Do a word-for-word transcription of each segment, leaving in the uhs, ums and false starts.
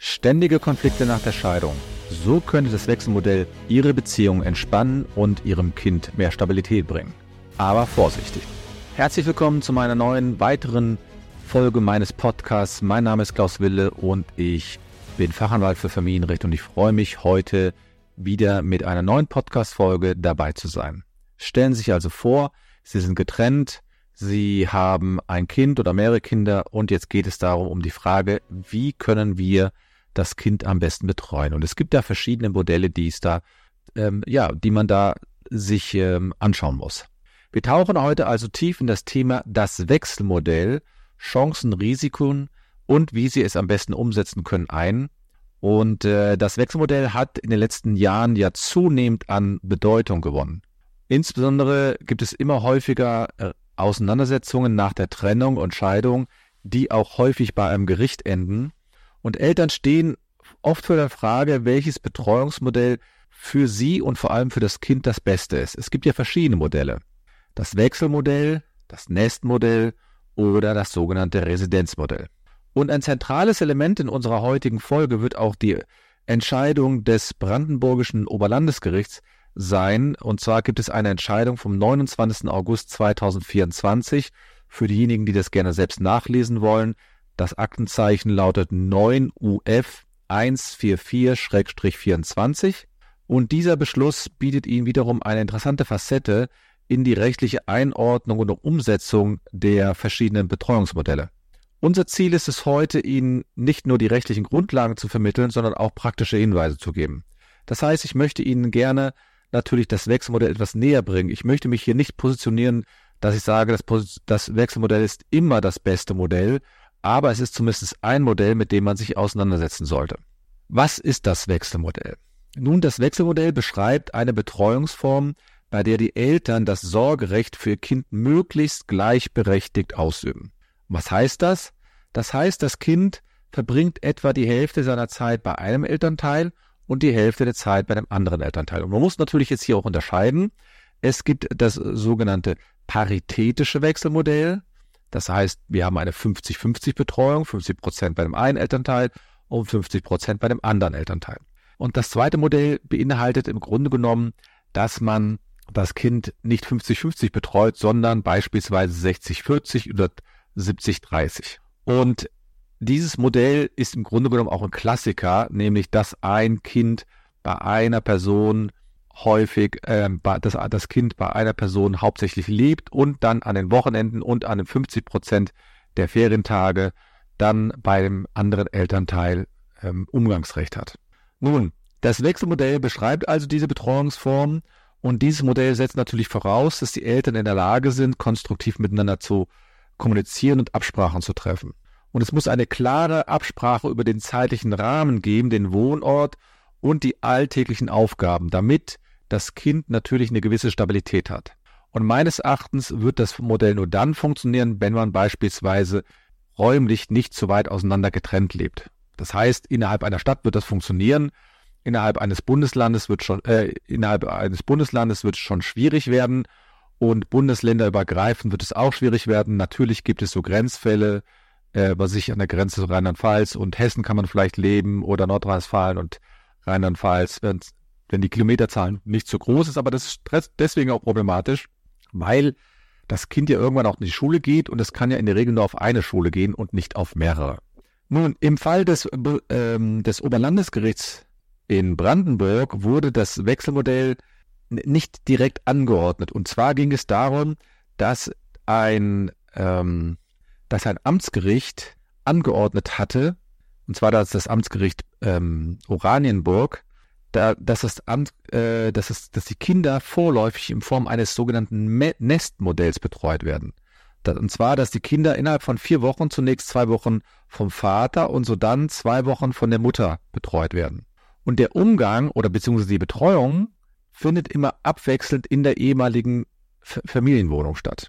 Ständige Konflikte nach der Scheidung. So könnte das Wechselmodell Ihre Beziehung entspannen und Ihrem Kind mehr Stabilität bringen. Aber vorsichtig. Herzlich willkommen zu meiner neuen, weiteren Folge meines Podcasts. Mein Name ist Klaus Wille und ich bin Fachanwalt für Familienrecht und ich freue mich, heute wieder mit einer neuen Podcast-Folge dabei zu sein. Stellen Sie sich also vor, Sie sind getrennt, Sie haben ein Kind oder mehrere Kinder und jetzt geht es darum, um die Frage, wie können wir das Kind am besten betreuen? Und es gibt da verschiedene Modelle, die es da, ähm, ja, die man da sich ähm, anschauen muss. Wir tauchen heute also tief in das Thema das Wechselmodell, Chancen, Risiken und wie Sie es am besten umsetzen können ein. Und äh, das Wechselmodell hat in den letzten Jahren ja zunehmend an Bedeutung gewonnen. Insbesondere gibt es immer häufiger äh, Auseinandersetzungen nach der Trennung und Scheidung, die auch häufig bei einem Gericht enden. Und Eltern stehen oft vor der Frage, welches Betreuungsmodell für sie und vor allem für das Kind das Beste ist. Es gibt ja verschiedene Modelle. Das Wechselmodell, das Nestmodell oder das sogenannte Residenzmodell. Und ein zentrales Element in unserer heutigen Folge wird auch die Entscheidung des Brandenburgischen Oberlandesgerichts sein. Und zwar gibt es eine Entscheidung vom neunundzwanzigsten August zweitausendvierundzwanzig. Für diejenigen, die das gerne selbst nachlesen wollen, das Aktenzeichen lautet neun U F eins vier vier vierundzwanzig. Und dieser Beschluss bietet Ihnen wiederum eine interessante Facette in die rechtliche Einordnung und Umsetzung der verschiedenen Betreuungsmodelle. Unser Ziel ist es heute, Ihnen nicht nur die rechtlichen Grundlagen zu vermitteln, sondern auch praktische Hinweise zu geben. Das heißt, ich möchte Ihnen gerne natürlich das Wechselmodell etwas näher bringen. Ich möchte mich hier nicht positionieren, dass ich sage, das, das Wechselmodell ist immer das beste Modell, aber es ist zumindest ein Modell, mit dem man sich auseinandersetzen sollte. Was ist das Wechselmodell? Nun, das Wechselmodell beschreibt eine Betreuungsform, bei der die Eltern das Sorgerecht für ihr Kind möglichst gleichberechtigt ausüben. Was heißt das? Das heißt, das Kind verbringt etwa die Hälfte seiner Zeit bei einem Elternteil und die Hälfte der Zeit bei dem anderen Elternteil. Und man muss natürlich jetzt hier auch unterscheiden. Es gibt das sogenannte paritätische Wechselmodell. Das heißt, wir haben eine fünfzig fünfzig Betreuung, fünfzig Prozent bei dem einen Elternteil und fünfzig Prozent bei dem anderen Elternteil. Und das zweite Modell beinhaltet im Grunde genommen, dass man das Kind nicht fünfzig fünfzig betreut, sondern beispielsweise sechzig vierzig oder siebzig dreißig. Und dieses Modell ist im Grunde genommen auch ein Klassiker, nämlich dass ein Kind bei einer Person häufig, äh, dass das Kind bei einer Person hauptsächlich lebt und dann an den Wochenenden und an den fünfzig Prozent der Ferientage dann bei dem anderen Elternteil ähm, Umgangsrecht hat. Nun, das Wechselmodell beschreibt also diese Betreuungsform und dieses Modell setzt natürlich voraus, dass die Eltern in der Lage sind, konstruktiv miteinander zu kommunizieren und Absprachen zu treffen. Und es muss eine klare Absprache über den zeitlichen Rahmen geben, den Wohnort und die alltäglichen Aufgaben, damit das Kind natürlich eine gewisse Stabilität hat. Und meines Erachtens wird das Modell nur dann funktionieren, wenn man beispielsweise räumlich nicht zu weit auseinander getrennt lebt. Das heißt, innerhalb einer Stadt wird das funktionieren, innerhalb eines Bundeslandes wird schon äh, innerhalb eines Bundeslandes wird es schon schwierig werden und bundesländerübergreifend wird es auch schwierig werden. Natürlich gibt es so Grenzfälle, äh, was ich an der Grenze zu Rheinland-Pfalz und Hessen kann man vielleicht leben oder Nordrhein-Westfalen und Rheinland-Pfalz, wenn, wenn die Kilometerzahl nicht so groß ist, aber das ist deswegen auch problematisch, weil das Kind ja irgendwann auch in die Schule geht und es kann ja in der Regel nur auf eine Schule gehen und nicht auf mehrere. Nun, im Fall des, ähm, des Oberlandesgerichts in Brandenburg wurde das Wechselmodell nicht direkt angeordnet. Und zwar ging es darum, dass ein, ähm, dass ein Amtsgericht angeordnet hatte, und zwar das, das Amtsgericht ähm, Oranienburg, da, dass, das Amt, äh, dass, es, dass die Kinder vorläufig in Form eines sogenannten Me- Nestmodells betreut werden. Das, und zwar, dass die Kinder innerhalb von vier Wochen zunächst zwei Wochen vom Vater und sodann zwei Wochen von der Mutter betreut werden. Und der Umgang oder beziehungsweise die Betreuung findet immer abwechselnd in der ehemaligen F- Familienwohnung statt.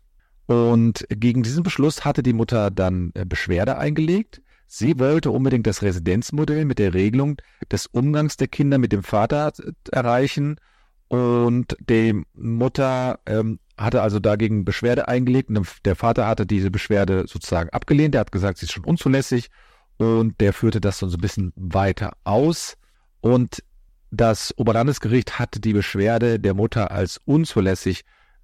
Und gegen diesen Beschluss hatte die Mutter dann äh, Beschwerde eingelegt. Sie wollte unbedingt das Residenzmodell mit der Regelung des Umgangs der Kinder mit dem Vater erreichen und die Mutter ähm, hatte also dagegen Beschwerde eingelegt und der Vater hatte diese Beschwerde sozusagen abgelehnt. Er hat gesagt, sie ist schon unzulässig und der führte das so ein bisschen weiter aus. Und das Oberlandesgericht hatte die Beschwerde der Mutter als unzulässig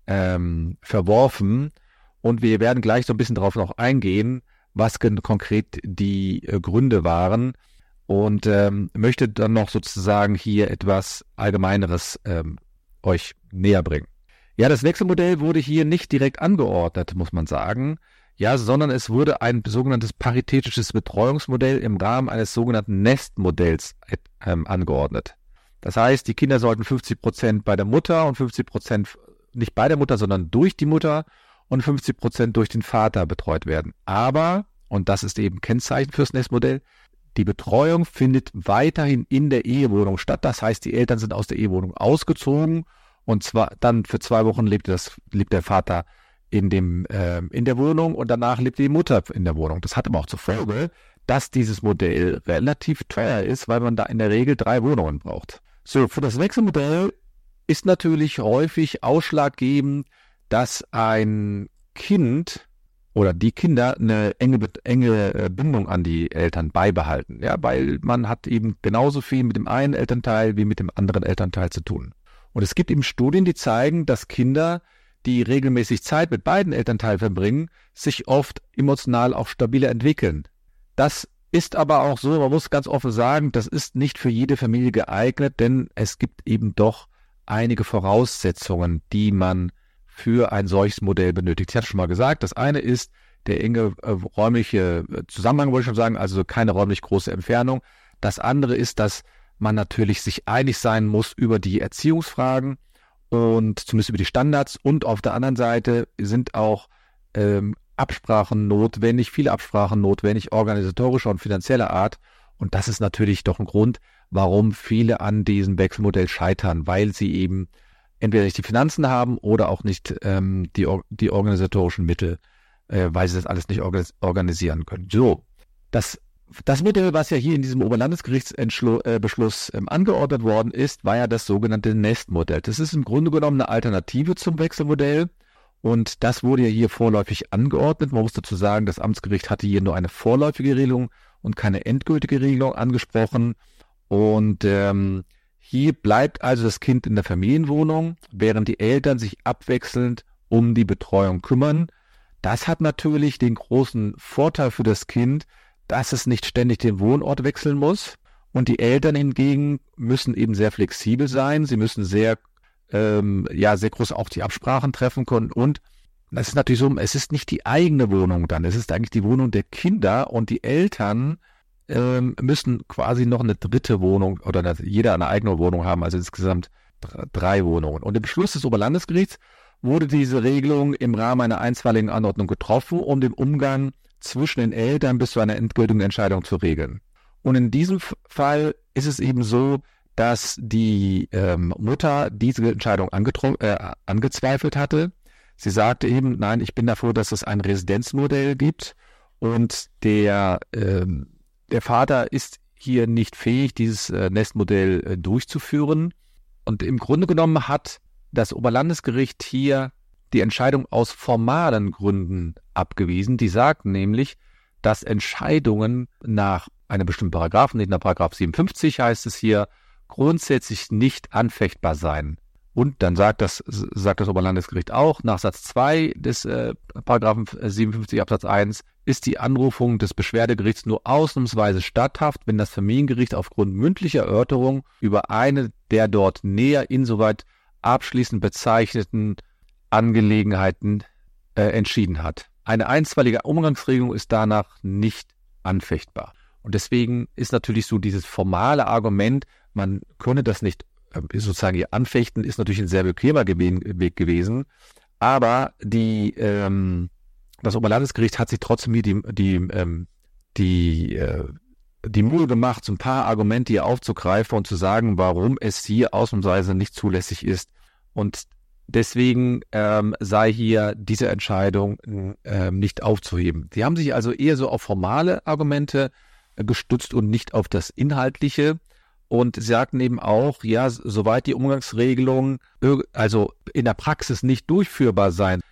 ähm, verworfen. Und wir werden gleich so ein bisschen darauf noch eingehen, was konkret die äh, Gründe waren. Und ähm, möchte dann noch sozusagen hier etwas Allgemeineres ähm, euch näher bringen. Ja, das Wechselmodell wurde hier nicht direkt angeordnet, muss man sagen, ja, sondern es wurde ein sogenanntes paritätisches Betreuungsmodell im Rahmen eines sogenannten Nestmodells ähm, angeordnet. Das heißt, die Kinder sollten fünfzig Prozent bei der Mutter und fünfzig Prozent nicht bei der Mutter, sondern durch die Mutter und fünfzig Prozent durch den Vater betreut werden. Aber, und das ist eben Kennzeichen fürs Nestmodell, die Betreuung findet weiterhin in der Ehewohnung statt. Das heißt, die Eltern sind aus der Ehewohnung ausgezogen und zwar dann für zwei Wochen lebt, das, lebt der Vater in, dem, äh, in der Wohnung und danach lebt die Mutter in der Wohnung. Das hat aber auch zur Folge, dass dieses Modell relativ teuer ist, weil man da in der Regel drei Wohnungen braucht. So, für das Wechselmodell ist natürlich häufig ausschlaggebend, dass ein Kind oder die Kinder eine enge, enge Bindung an die Eltern beibehalten, ja, weil man hat eben genauso viel mit dem einen Elternteil wie mit dem anderen Elternteil zu tun. Und es gibt eben Studien, die zeigen, dass Kinder, die regelmäßig Zeit mit beiden Elternteilen verbringen, sich oft emotional auch stabiler entwickeln. Das ist aber auch so, man muss ganz offen sagen, das ist nicht für jede Familie geeignet, denn es gibt eben doch einige Voraussetzungen, die man für ein solches Modell benötigt. Ich hatte schon mal gesagt, das eine ist der enge äh, räumliche Zusammenhang, wollte ich schon sagen, also keine räumlich große Entfernung. Das andere ist, dass man natürlich sich einig sein muss über die Erziehungsfragen und zumindest über die Standards. Und auf der anderen Seite sind auch ähm, Absprachen notwendig, viele Absprachen notwendig, organisatorischer und finanzieller Art. Und das ist natürlich doch ein Grund, warum viele an diesem Wechselmodell scheitern, weil sie eben entweder nicht die Finanzen haben oder auch nicht ähm, die, die organisatorischen Mittel, äh, weil sie das alles nicht organis- organisieren können. So, das, das Modell, was ja hier in diesem Oberlandesgerichtsbeschluss äh, ähm, angeordnet worden ist, war ja das sogenannte Nestmodell. Das ist im Grunde genommen eine Alternative zum Wechselmodell und das wurde ja hier vorläufig angeordnet. Man muss dazu sagen, das Amtsgericht hatte hier nur eine vorläufige Regelung und keine endgültige Regelung angesprochen und ähm, hier bleibt also das Kind in der Familienwohnung, während die Eltern sich abwechselnd um die Betreuung kümmern. Das hat natürlich den großen Vorteil für das Kind, dass es nicht ständig den Wohnort wechseln muss. Und die Eltern hingegen müssen eben sehr flexibel sein. Sie müssen sehr, ähm, ja, sehr groß auch die Absprachen treffen können. Und das ist natürlich so, es ist nicht die eigene Wohnung dann. Es ist eigentlich die Wohnung der Kinder und die Eltern müssen quasi noch eine dritte Wohnung oder jeder eine eigene Wohnung haben, also insgesamt drei Wohnungen. Und im Beschluss des Oberlandesgerichts wurde diese Regelung im Rahmen einer einstweiligen Anordnung getroffen, um den Umgang zwischen den Eltern bis zu einer endgültigen Entscheidung zu regeln. Und in diesem Fall ist es eben so, dass die ähm, Mutter diese Entscheidung angetro- äh, angezweifelt hatte. Sie sagte eben, nein, ich bin dafür, dass es ein Residenzmodell gibt und der ähm, Der Vater ist hier nicht fähig, dieses äh, Nestmodell äh, durchzuführen. Und im Grunde genommen hat das Oberlandesgericht hier die Entscheidung aus formalen Gründen abgewiesen. Die sagt nämlich, dass Entscheidungen nach einem bestimmten Paragraphen, nicht nach Paragraph siebenundfünfzig heißt es hier, grundsätzlich nicht anfechtbar seien. Und dann sagt das, sagt das Oberlandesgericht auch, nach Satz zwei des äh, Paragraphen siebenundfünfzig Absatz eins ist die Anrufung des Beschwerdegerichts nur ausnahmsweise statthaft, wenn das Familiengericht aufgrund mündlicher Erörterung über eine der dort näher insoweit abschließend bezeichneten Angelegenheiten äh, entschieden hat. Eine einstweilige Umgangsregelung ist danach nicht anfechtbar. Und deswegen ist natürlich so dieses formale Argument, man könne das nicht sozusagen hier anfechten, ist natürlich ein sehr bequemer Weg gewesen. Aber die, ähm, das Oberlandesgericht hat sich trotzdem hier die, die, ähm, die, äh, die Mühe gemacht, so ein paar Argumente hier aufzugreifen und zu sagen, warum es hier ausnahmsweise nicht zulässig ist. Und deswegen ähm, sei hier diese Entscheidung ähm, nicht aufzuheben. Sie haben sich also eher so auf formale Argumente äh, gestützt und nicht auf das Inhaltliche. Und sie sagten eben auch, ja, soweit die Umgangsregelungen also in der Praxis nicht durchführbar seien,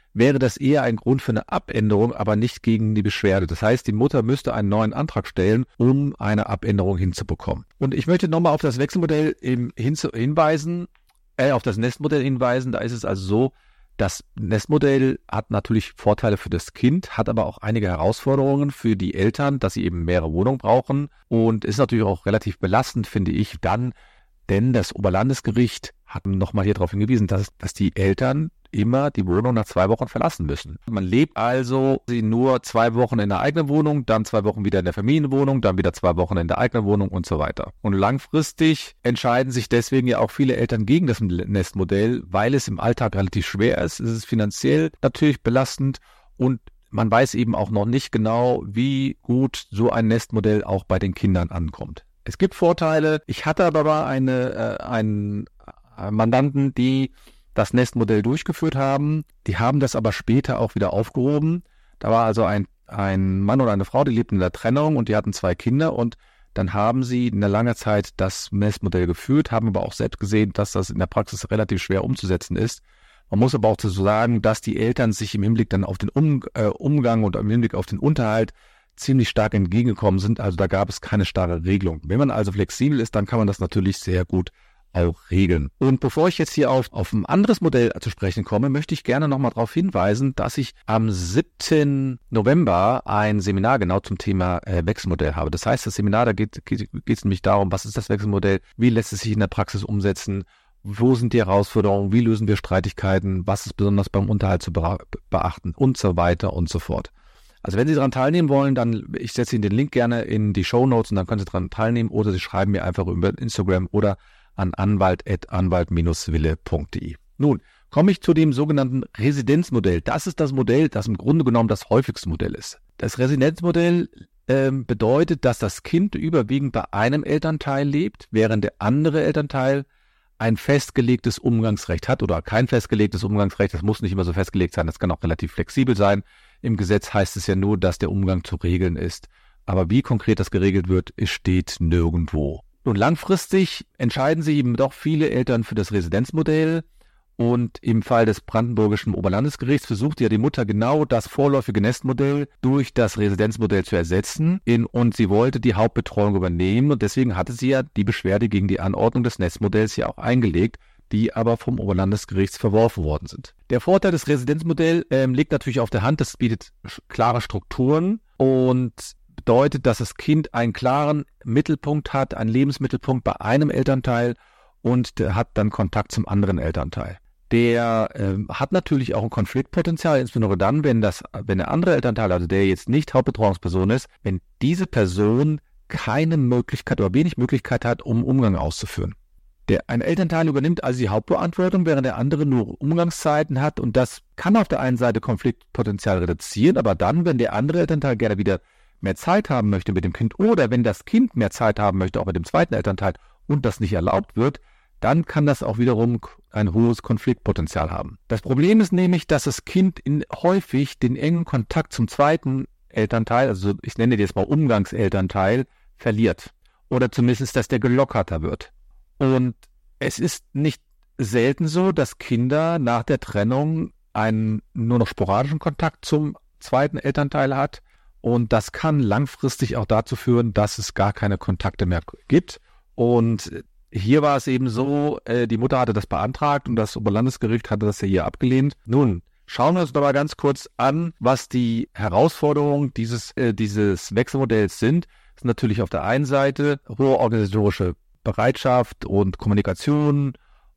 wäre das eher ein Grund für eine Abänderung, aber nicht gegen die Beschwerde. Das heißt, die Mutter müsste einen neuen Antrag stellen, um eine Abänderung hinzubekommen. Und ich möchte nochmal auf das Wechselmodell im hinzu- hinweisen, äh, auf das Nestmodell hinweisen. Da ist es also so, das Nestmodell hat natürlich Vorteile für das Kind, hat aber auch einige Herausforderungen für die Eltern, dass sie eben mehrere Wohnungen brauchen und ist natürlich auch relativ belastend, finde ich, dann, denn das Oberlandesgericht hat nochmal hier darauf hingewiesen, dass, dass die Eltern immer die Wohnung nach zwei Wochen verlassen müssen. Man lebt also sie nur zwei Wochen in der eigenen Wohnung, dann zwei Wochen wieder in der Familienwohnung, dann wieder zwei Wochen in der eigenen Wohnung und so weiter. Und langfristig entscheiden sich deswegen ja auch viele Eltern gegen das Nestmodell, weil es im Alltag relativ schwer ist. Es ist finanziell natürlich belastend und man weiß eben auch noch nicht genau, wie gut so ein Nestmodell auch bei den Kindern ankommt. Es gibt Vorteile. Ich hatte aber eine, äh, einen Mandanten, die das Nestmodell durchgeführt haben. Die haben das aber später auch wieder aufgehoben. Da war also ein, ein Mann oder eine Frau, die lebten in der Trennung und die hatten zwei Kinder und dann haben sie in der langen Zeit das Nestmodell geführt, haben aber auch selbst gesehen, dass das in der Praxis relativ schwer umzusetzen ist. Man muss aber auch dazu sagen, dass die Eltern sich im Hinblick dann auf den um, äh, Umgang und im Hinblick auf den Unterhalt ziemlich stark entgegengekommen sind. Also da gab es keine starre Regelung. Wenn man also flexibel ist, dann kann man das natürlich sehr gut auch regeln. Und bevor ich jetzt hier auf, auf ein anderes Modell zu sprechen komme, möchte ich gerne nochmal darauf hinweisen, dass ich am siebten November ein Seminar genau zum Thema äh, Wechselmodell habe. Das heißt, das Seminar, da geht geht es nämlich darum, was ist das Wechselmodell, wie lässt es sich in der Praxis umsetzen, wo sind die Herausforderungen, wie lösen wir Streitigkeiten, was ist besonders beim Unterhalt zu beachten und so weiter und so fort. Also wenn Sie daran teilnehmen wollen, dann, ich setze Ihnen den Link gerne in die Shownotes und dann können Sie daran teilnehmen oder Sie schreiben mir einfach über Instagram oder an anwalt at anwalt dash wille punkt de. Nun, komme ich zu dem sogenannten Residenzmodell. Das ist das Modell, das im Grunde genommen das häufigste Modell ist. Das Residenzmodell ähm, bedeutet, dass das Kind überwiegend bei einem Elternteil lebt, während der andere Elternteil ein festgelegtes Umgangsrecht hat oder kein festgelegtes Umgangsrecht. Das muss nicht immer so festgelegt sein, das kann auch relativ flexibel sein. Im Gesetz heißt es ja nur, dass der Umgang zu regeln ist. Aber wie konkret das geregelt wird, es steht nirgendwo. Nun, langfristig entscheiden sich eben doch viele Eltern für das Residenzmodell und im Fall des brandenburgischen Oberlandesgerichts versucht ja die Mutter genau das vorläufige Nestmodell durch das Residenzmodell zu ersetzen in, und sie wollte die Hauptbetreuung übernehmen und deswegen hatte sie ja die Beschwerde gegen die Anordnung des Nestmodells ja auch eingelegt, die aber vom Oberlandesgericht verworfen worden sind. Der Vorteil des Residenzmodells äh, liegt natürlich auf der Hand, das bietet klare Strukturen und bedeutet, dass das Kind einen klaren Mittelpunkt hat, einen Lebensmittelpunkt bei einem Elternteil und der hat dann Kontakt zum anderen Elternteil. Der äh, hat natürlich auch ein Konfliktpotenzial, insbesondere dann, wenn das, wenn der andere Elternteil, also der jetzt nicht Hauptbetreuungsperson ist, wenn diese Person keine Möglichkeit oder wenig Möglichkeit hat, um Umgang auszuführen. Der, ein Elternteil übernimmt also die Hauptverantwortung, während der andere nur Umgangszeiten hat und das kann auf der einen Seite Konfliktpotenzial reduzieren, aber dann, wenn der andere Elternteil gerne wieder mehr Zeit haben möchte mit dem Kind oder wenn das Kind mehr Zeit haben möchte, auch mit dem zweiten Elternteil und das nicht erlaubt wird, dann kann das auch wiederum ein hohes Konfliktpotenzial haben. Das Problem ist nämlich, dass das Kind in häufig den engen Kontakt zum zweiten Elternteil, also ich nenne den jetzt mal Umgangselternteil, verliert. Oder zumindest, dass der gelockerter wird. Und es ist nicht selten so, dass Kinder nach der Trennung einen nur noch sporadischen Kontakt zum zweiten Elternteil hat. Und das kann langfristig auch dazu führen, dass es gar keine Kontakte mehr gibt. Und hier war es eben so, äh, die Mutter hatte das beantragt und das Oberlandesgericht hatte das ja hier abgelehnt. Nun, schauen wir uns doch mal ganz kurz an, was die Herausforderungen dieses, äh, dieses Wechselmodells sind. Das ist natürlich auf der einen Seite hohe organisatorische Bereitschaft und Kommunikation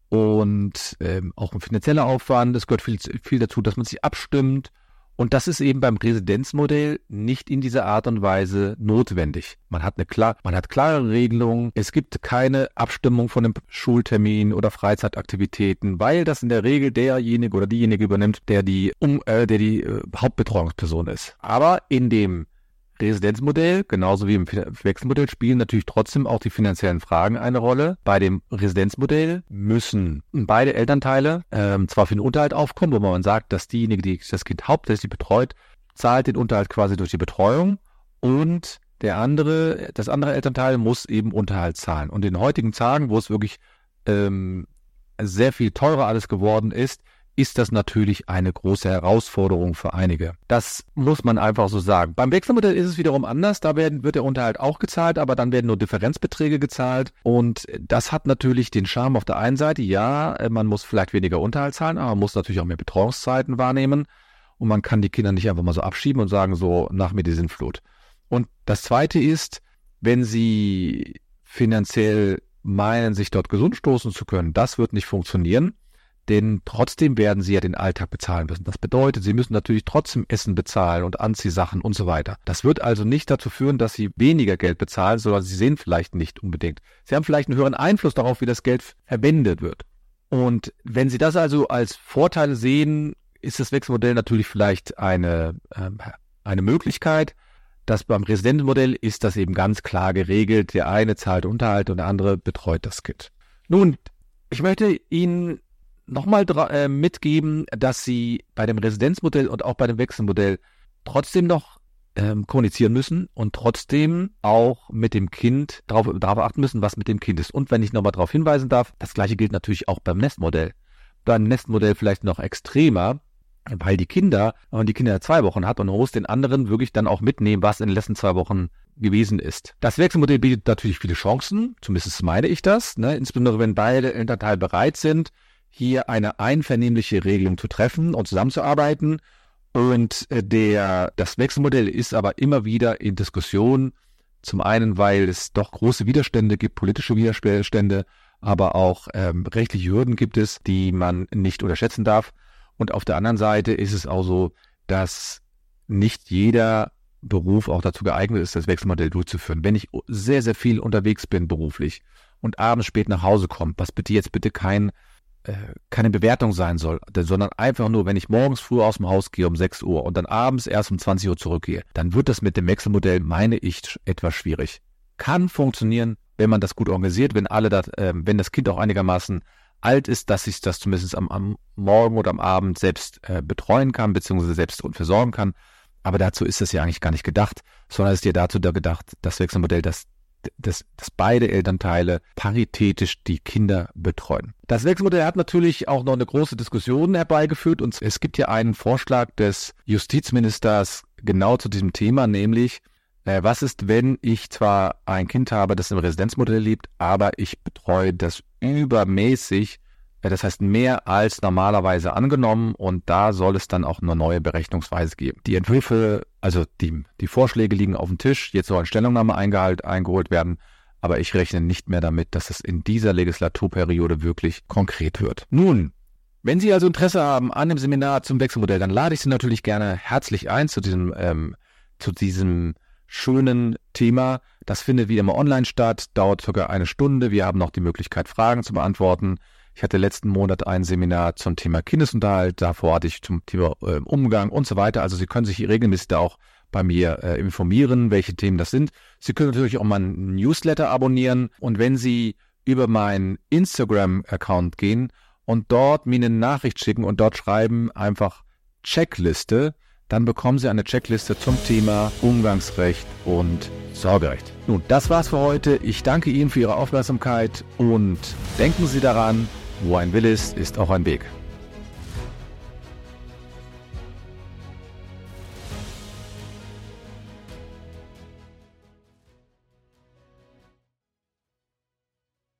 und ähm, auch ein finanzieller Aufwand. Es gehört viel, viel dazu, dass man sich abstimmt. Und das ist eben beim Residenzmodell nicht in dieser Art und Weise notwendig. Man hat eine klar, man hat klare Regelungen. Es gibt keine Abstimmung von einem Schultermin oder Freizeitaktivitäten, weil das in der Regel derjenige oder diejenige übernimmt, der die, um, äh, der die äh, Hauptbetreuungsperson ist. Aber in dem Residenzmodell, genauso wie im Wechselmodell, spielen natürlich trotzdem auch die finanziellen Fragen eine Rolle. Bei dem Residenzmodell müssen beide Elternteile ähm, zwar für den Unterhalt aufkommen, wo man sagt, dass diejenige, die das Kind hauptsächlich betreut, zahlt den Unterhalt quasi durch die Betreuung und der andere, das andere Elternteil muss eben Unterhalt zahlen. Und in heutigen Tagen, wo es wirklich ähm, sehr viel teurer alles geworden ist, ist das natürlich eine große Herausforderung für einige. Das muss man einfach so sagen. Beim Wechselmodell ist es wiederum anders. Da werden, wird der Unterhalt auch gezahlt, aber dann werden nur Differenzbeträge gezahlt. Und das hat natürlich den Charme auf der einen Seite. Ja, man muss vielleicht weniger Unterhalt zahlen, aber man muss natürlich auch mehr Betreuungszeiten wahrnehmen. Und man kann die Kinder nicht einfach mal so abschieben und sagen, so, nach mir die Sintflut. Und das Zweite ist, wenn sie finanziell meinen, sich dort gesund stoßen zu können, das wird nicht funktionieren. Denn trotzdem werden sie ja den Alltag bezahlen müssen. Das bedeutet, sie müssen natürlich trotzdem Essen bezahlen und Anziehsachen und so weiter. Das wird also nicht dazu führen, dass sie weniger Geld bezahlen, sondern sie sehen vielleicht nicht unbedingt. Sie haben vielleicht einen höheren Einfluss darauf, wie das Geld verwendet wird. Und wenn sie das also als Vorteile sehen, ist das Wechselmodell natürlich vielleicht eine, äh, eine Möglichkeit. Das beim Residentenmodell ist das eben ganz klar geregelt. Der eine zahlt Unterhalt und der andere betreut das Kind. Nun, ich möchte Ihnen nochmal äh, mitgeben, dass Sie bei dem Residenzmodell und auch bei dem Wechselmodell trotzdem noch ähm, kommunizieren müssen und trotzdem auch mit dem Kind darauf, darauf achten müssen, was mit dem Kind ist. Und wenn ich nochmal darauf hinweisen darf, das Gleiche gilt natürlich auch beim Nestmodell. Beim Nestmodell vielleicht noch extremer, weil die Kinder, wenn man die Kinder zwei Wochen hat und man muss den anderen wirklich dann auch mitnehmen, was in den letzten zwei Wochen gewesen ist. Das Wechselmodell bietet natürlich viele Chancen, zumindest meine ich das, ne? Insbesondere wenn beide Elternteile bereit sind, hier eine einvernehmliche Regelung zu treffen und zusammenzuarbeiten. Und der, das Wechselmodell ist aber immer wieder in Diskussion. Zum einen, weil es doch große Widerstände gibt, politische Widerstände, aber auch ähm, rechtliche Hürden gibt es, die man nicht unterschätzen darf. Und auf der anderen Seite ist es auch so, dass nicht jeder Beruf auch dazu geeignet ist, das Wechselmodell durchzuführen. Wenn ich sehr, sehr viel unterwegs bin beruflich und abends spät nach Hause komme, was bitte jetzt bitte kein keine Bewertung sein soll, sondern einfach nur, wenn ich morgens früh aus dem Haus gehe um sechs Uhr und dann abends erst um zwanzig Uhr zurückgehe, dann wird das mit dem Wechselmodell, meine ich, etwas schwierig. Kann funktionieren, wenn man das gut organisiert, wenn alle das, äh, wenn das Kind auch einigermaßen alt ist, dass ich das zumindest am, am Morgen oder am Abend selbst äh, betreuen kann, beziehungsweise selbst versorgen kann. Aber dazu ist es ja eigentlich gar nicht gedacht, sondern es ist ja dazu da gedacht, das Wechselmodell, das Dass, dass beide Elternteile paritätisch die Kinder betreuen. Das Wechselmodell hat natürlich auch noch eine große Diskussion herbeigeführt und es gibt ja einen Vorschlag des Justizministers genau zu diesem Thema, nämlich äh, was ist, wenn ich zwar ein Kind habe, das im Residenzmodell lebt, aber ich betreue das übermäßig, äh, das heißt mehr als normalerweise angenommen und da soll es dann auch eine neue Berechnungsweise geben. Die Entwürfe, also die, die Vorschläge liegen auf dem Tisch, jetzt soll eine Stellungnahme eingehalt, eingeholt werden, aber ich rechne nicht mehr damit, dass es in dieser Legislaturperiode wirklich konkret wird. Nun, wenn Sie also Interesse haben an dem Seminar zum Wechselmodell, dann lade ich Sie natürlich gerne herzlich ein zu diesem, ähm, zu diesem schönen Thema. Das findet wie immer online statt, dauert circa eine Stunde. Wir haben noch die Möglichkeit, Fragen zu beantworten. Ich hatte letzten Monat ein Seminar zum Thema Kindesunterhalt, davor hatte ich zum Thema äh, Umgang und so weiter. Also Sie können sich regelmäßig da auch bei mir äh, informieren, welche Themen das sind. Sie können natürlich auch mal einen Newsletter abonnieren und wenn Sie über meinen Instagram-Account gehen und dort mir eine Nachricht schicken und dort schreiben einfach Checkliste, dann bekommen Sie eine Checkliste zum Thema Umgangsrecht und Sorgerecht. Nun, das war's für heute. Ich danke Ihnen für Ihre Aufmerksamkeit und denken Sie daran, wo ein Wille ist, ist auch ein Weg.